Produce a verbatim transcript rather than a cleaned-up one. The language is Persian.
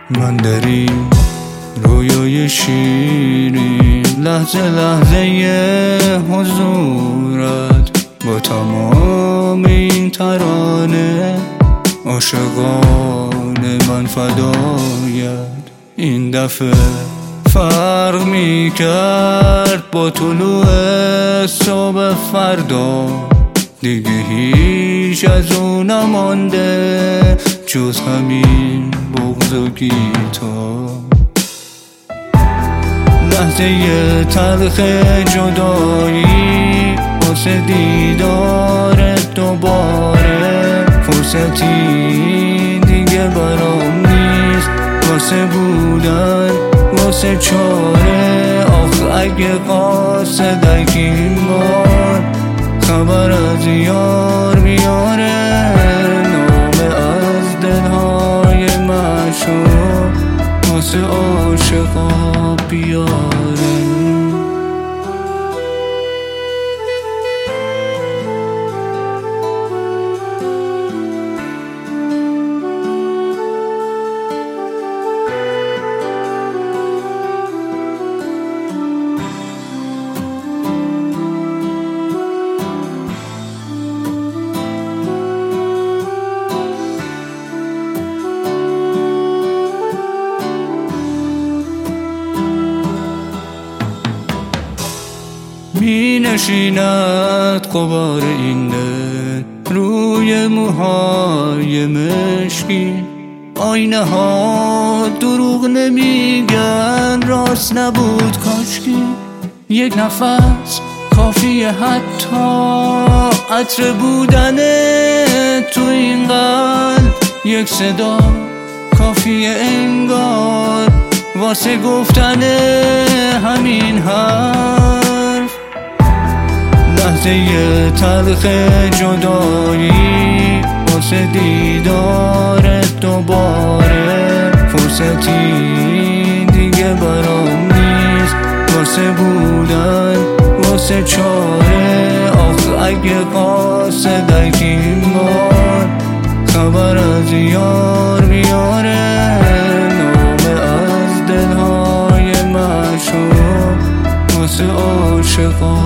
من در این رویای شیرین لحظه لحظه حضورت با تمام این ترانه عاشقانه من فدایت. این دفعه فرق می کرد با طلوع صبح فردا، دیگه هیچ از اون نمانده جز همین بغض و گیتار. لحظه تلخ جدایی واسه دیدارت دوباره، فرصتی دیگه برام نیست واسه بودن واسه چاره. آخ اگه قاصدک این بار خبر از یار بیاره، نامه از دلهای معشوق واسه عاشقا بیاره. می نشیند غبار این دل روی موهای مشکی، آینه ها دروغ نمیگن راست نبود کاشکی. یک نفس کافیه حتی عطر بودن تو این قلب، یک صدا کافیه انگار واسه گفتن همین حرف. لحظه تلخ جدایی واسه دیدارت دوباره، فرصتی دیگه برام نیست واسه بودن واسه چاره. آخ اگه قاصدک این بار خبر از یار بیاره، نامه از دلهای معشوق واسه عاشقا